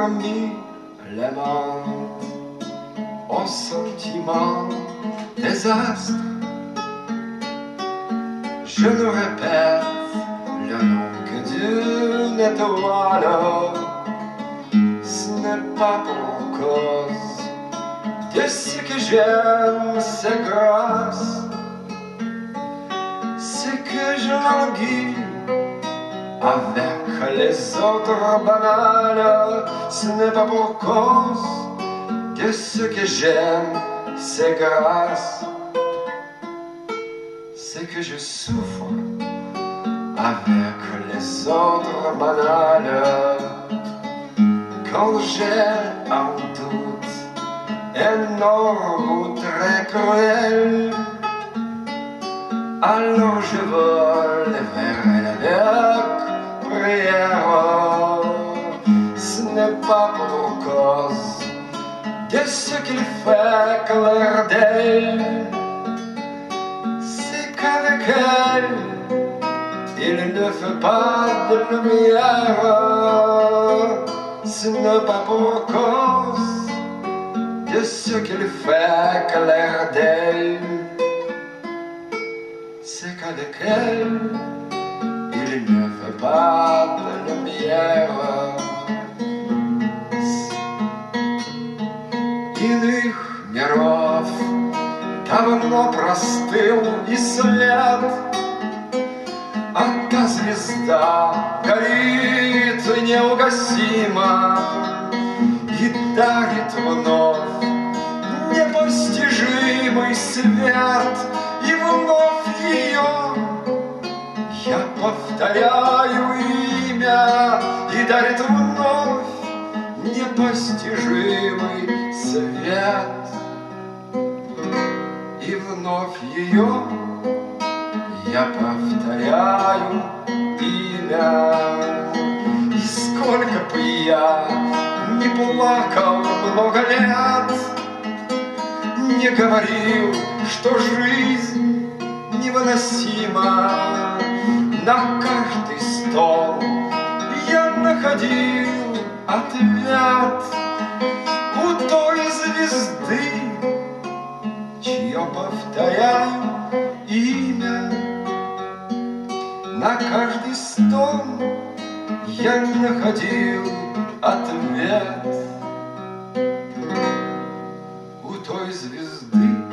remis la main au sentiment des astres. Je nous répète le nom que d'une étoile. Ce n'est pas pour cause de ce que j'aime, c'est grâce. C'est que je languis avec les autres banales. Ce n'est pas pour cause de ce que j'aime, c'est grâce. C'est que je souffre avec les autres banales. Quand j'ai un doute énorme ou très cruel, alors je vole vers l'évêque prière. Ce n'est pas pour cause de ce qu'il fait clair d'elle, c'est qu'avec elle il ne fait pas de lumière. Ce n'est pas pour cause de ce qu'il fait clair d'elle, c'est qu'avec elle il ne fait pas de lumière. Иных миров давно простыл и след, а та звезда горит неугасимо и дарит вновь непостижимый свет. И вновь ее я повторяю имя, и дарит вновь непостижимый свет. И вновь ее я повторяю имя. И сколько бы я не плакал много лет, не говорил, что жизнь невыносима, на каждый стон я находил ответ у той звезды, чье повторяю имя. На каждый стон я находил ответ у той звезды,